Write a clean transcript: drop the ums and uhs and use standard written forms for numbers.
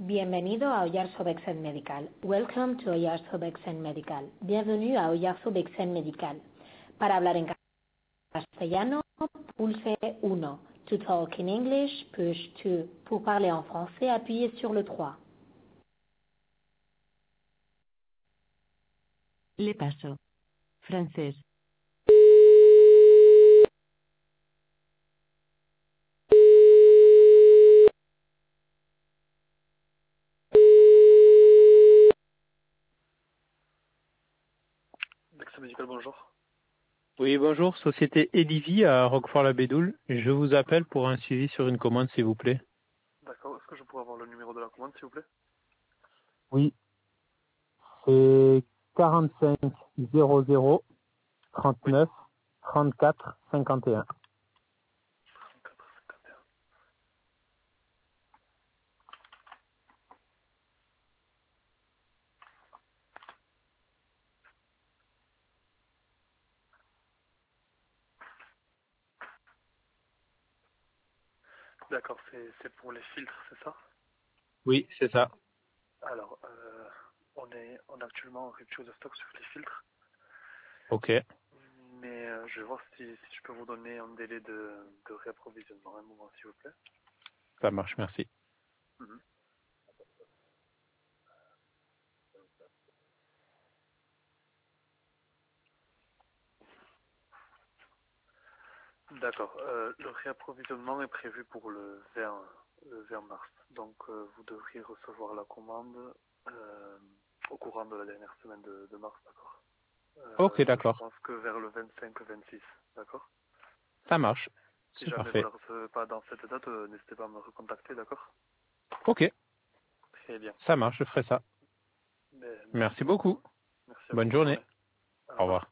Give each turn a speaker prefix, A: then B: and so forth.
A: Bienvenido a Oyarzo Bexen Medical. Welcome to Oyarzo Bexen Medical. Bienvenue à Oyarzo Bexen Medical. Para hablar en castellano, pulse 1. To talk in English, push 2. Pour parler en français, appuyez sur le 3.
B: Le paso. Francés.
C: Bexen Medical, bonjour.
D: Oui, bonjour, société Edivie à Roquefort-la-Bédoule. Je vous appelle pour un suivi sur une commande, s'il vous plaît.
C: D'accord, est-ce que je pourrais avoir le numéro de la commande, s'il vous plaît?
D: Oui, c'est 45 00 39 34 51.
C: 34,51. D'accord, c'est pour les filtres, c'est ça?
D: Oui, c'est ça.
C: Alors, on est actuellement en rupture de stock sur les filtres,
D: Ok,
C: mais je vais voir si je peux vous donner un délai de réapprovisionnement. Un moment, s'il vous plaît.
D: ça marche, merci.
C: Mhm. D'accord, le réapprovisionnement est prévu pour le 20 mars. Donc, vous devriez recevoir la commande au courant de la dernière semaine de mars, d'accord?
D: Ok,
C: Je
D: d'accord.
C: pense que vers le 25-26, d'accord?
D: Ça marche.
C: Si
D: C'est
C: jamais vous
D: parfait.
C: ne la recevez pas dans cette date, n'hésitez pas à me recontacter, d'accord?
D: Ok,
C: Très bien.
D: ça marche, je ferai ça.
C: Mais merci
D: Merci
C: beaucoup.
D: beaucoup.
C: Merci à vous,
D: Bonne
C: bonne
D: journée.
C: journée. Au
D: Au
C: revoir.
D: revoir.